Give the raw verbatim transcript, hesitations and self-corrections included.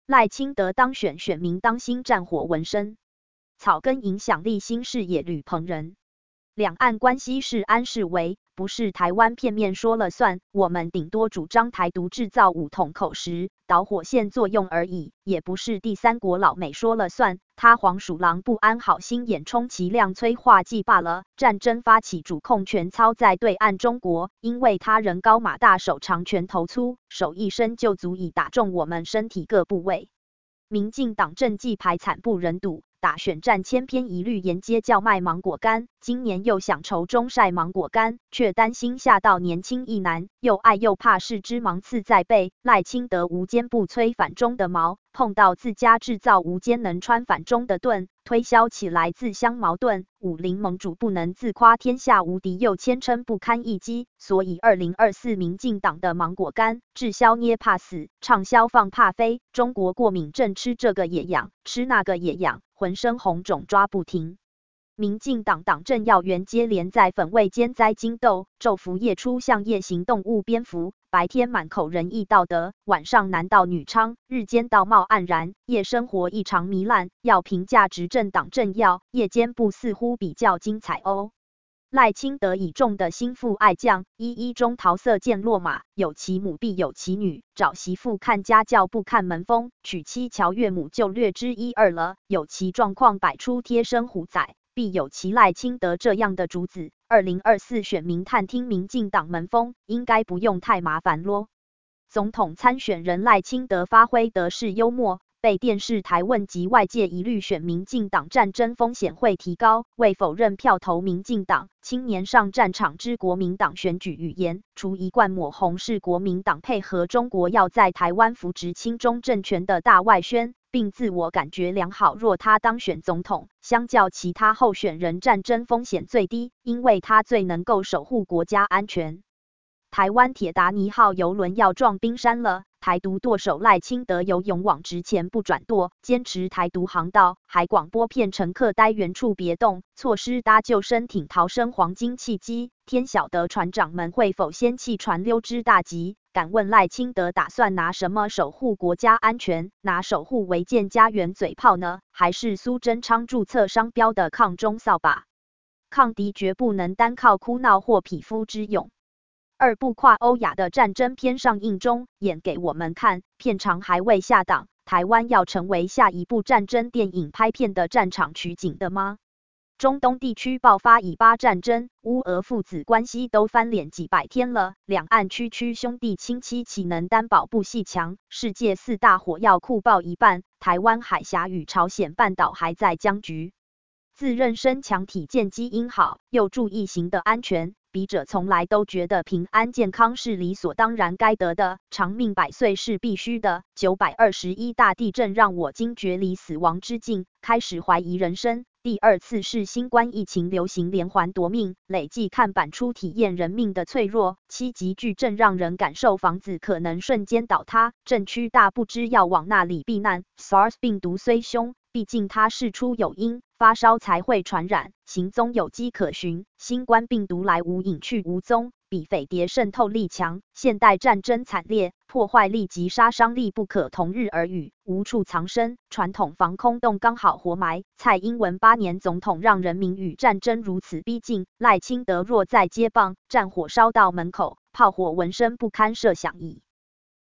赖清德当选，选民当心战火闻声。草根影响力新视野吕鹏仁。两岸关系是安是危，不是台湾片面说了算，我们顶多主张台独制造武统口实、导火线作用而已，也不是第三国老美说了算，他黄鼠狼不安好心眼充其量催化剂罢了。战争发起主控权操在对岸中国，因为他人高马大手长拳头粗，手一伸就足以打中我们身体各部位。民进党政绩排惨不忍睹，打选战千篇一律沿街叫卖芒果干，今年又想筹中晒芒果干，却担心吓到年轻一男，又爱又怕是只芒刺在背。赖清德无坚不摧反中的矛，碰到自家制造无坚能穿反中的盾，推销起来自相矛盾。武林盟主不能自夸天下无敌，又谦称不堪一击，所以二零二四民进党的芒果干滞销捏怕死，畅销放怕飞。中国过敏症吃这个也痒，吃那个也痒，浑身红肿抓不停。民进党党政要员接连在粉味间栽金豆，昼伏夜出像夜行动物蝙蝠，白天满口仁义道德，晚上男盗女娼，日间道貌岸然，夜生活异常糜烂。要评价执政党政要，夜间部似乎比较精彩哦。赖清德倚重的心腹爱将，一一中桃色渐落马，有其母必有其女，找媳妇看家教不看门风，娶妻乔岳母就略知一二了。有其状况摆出贴身虎仔，必有其赖清德这样的主子。二零二四选民探听民进党门风，应该不用太麻烦咯。总统参选人赖清德发挥得是幽默，被电视台问及外界疑虑选民进党战争风险会提高，未否认票投民进党。青年上战场之国民党选举语言，除一贯抹红是国民党配合中国要在台湾扶植亲中政权的大外宣，并自我感觉良好，若他当选总统，相较其他候选人战争风险最低，因为他最能够守护国家安全。台湾铁达尼号邮轮要撞冰山了，台独舵手赖清德有勇往直前不转舵，坚持台独航道，还广播骗乘客待原处别动，错失搭救生艇逃生黄金契机。天晓得船长们会否先弃船溜之大吉？敢问赖清德打算拿什么守护国家安全？拿守护违建家园嘴炮呢？还是苏贞昌注册商标的抗中扫把？抗敌绝不能单靠哭闹或匹夫之勇。二部跨欧亚的战争片上映中，演给我们看，片长还未下档，台湾要成为下一部战争电影拍片的战场取景的吗？中东地区爆发以巴战争，乌俄父子关系都翻脸几百天了，两岸区区兄弟亲戚岂能担保不戏强？世界四大火药库爆一半，台湾海峡与朝鲜半岛还在僵局。自认身强体健基因好，又注意行的安全，笔者从来都觉得平安健康是理所当然该得的，长命百岁是必须的。九百二十一大地震让我惊觉离死亡之境，开始怀疑人生。第二次是新冠疫情流行连环夺命，累计看板出体验人命的脆弱。七级巨震让人感受房子可能瞬间倒塌，震区大不知要往那里避难。SARS 病毒虽凶，毕竟它事出有因，发烧才会传染，行踪有迹可循。新冠病毒来无影去无踪，比匪谍渗透力强，现代战争惨烈，破坏力及杀伤力不可同日而语，无处藏身，传统防空洞刚好活埋。蔡英文八年总统让人民与战争如此逼近，赖清德若再接棒，战火烧到门口，炮火闻声不堪设想矣。